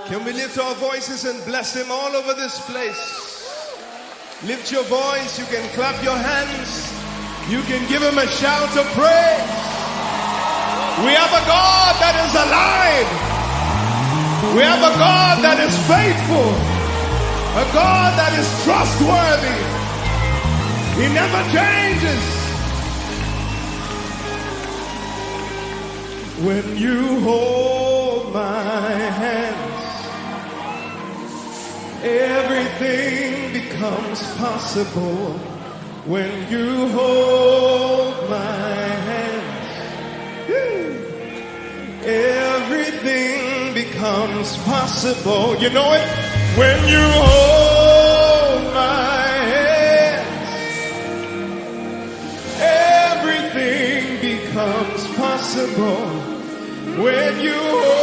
Can we lift our voices and bless him all over this place? Lift your voice. You can clap your hands. You can give him a shout of praise. We have a God that is alive. We have a God that is faithful. A God that is trustworthy. He never changes. When you hold my hand, everything becomes possible. When you hold my hand, everything becomes possible. You know it? When you hold my hand, everything becomes possible. When you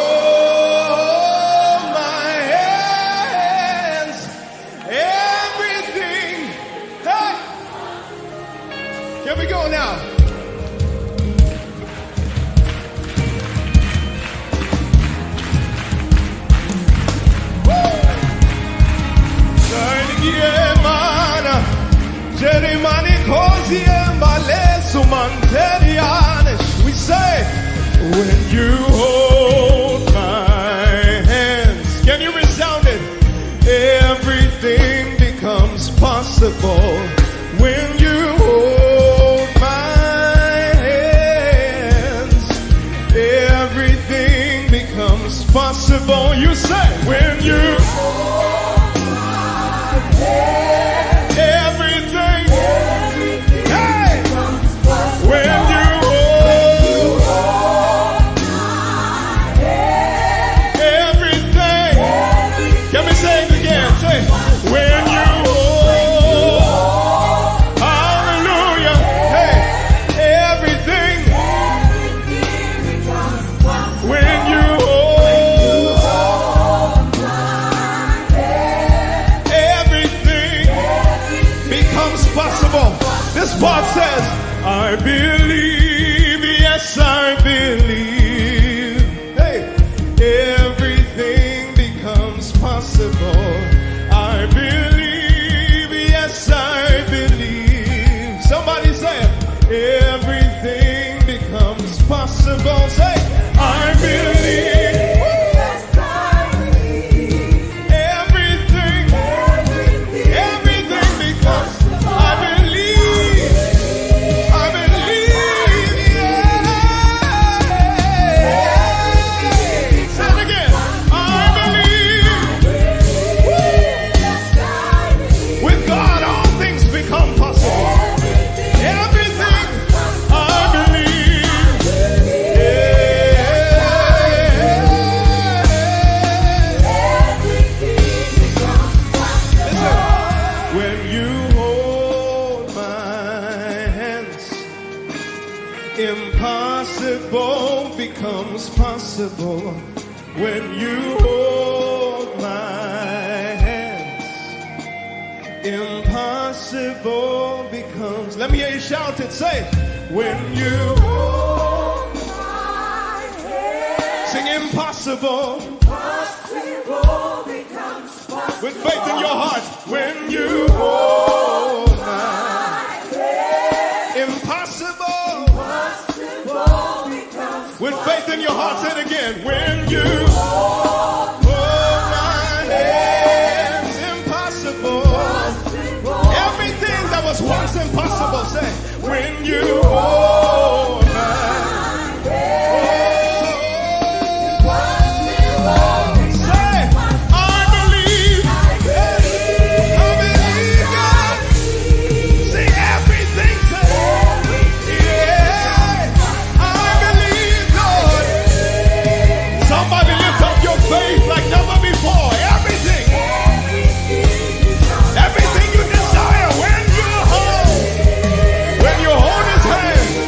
hold my hands, everything. Hey! Here we go now. We say, when you hold my hands, can you resound it? Everything becomes possible. When you hold my hands, everything becomes possible. You say, when you hold my hands, everything. Hey! When you part says, I believe, yes I believe. Hey, everything becomes possible. I believe, yes I believe. Somebody say it. Everything becomes possible. Say, I believe. Impossible becomes possible when you hold my hands. Impossible becomes. Let me hear you shout it. Say, when you hold my hands. Sing impossible. Impossible becomes possible. With faith in your heart. When you hold my hands. Impossible. With faith in your heart, say it again. When you hold my hands, impossible. Everything that was once impossible, say, when you hold my hands, say, I believe. I believe God. Sing everything, say, somebody lift up your faith like never before. Everything you desire when you hold his hand.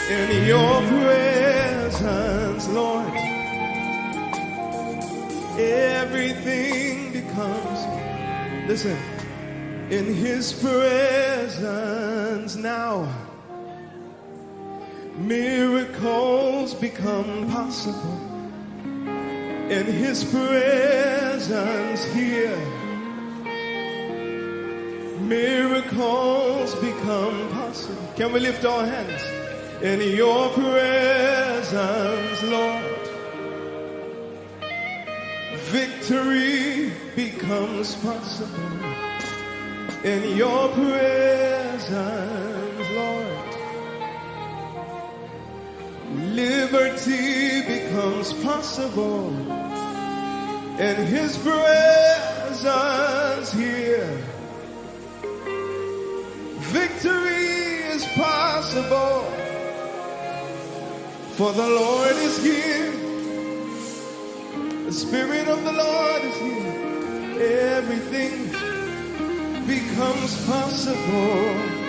In your presence, Lord, everything becomes, listen, in his presence now, miracles become possible. In his presence here, miracles become possible. Can we lift our hands? In your presence, Lord, victory becomes possible. In your presence, Lord, liberty becomes possible. In his presence here, victory is possible. For the Lord is here. The Spirit of the Lord is here. Everything becomes possible.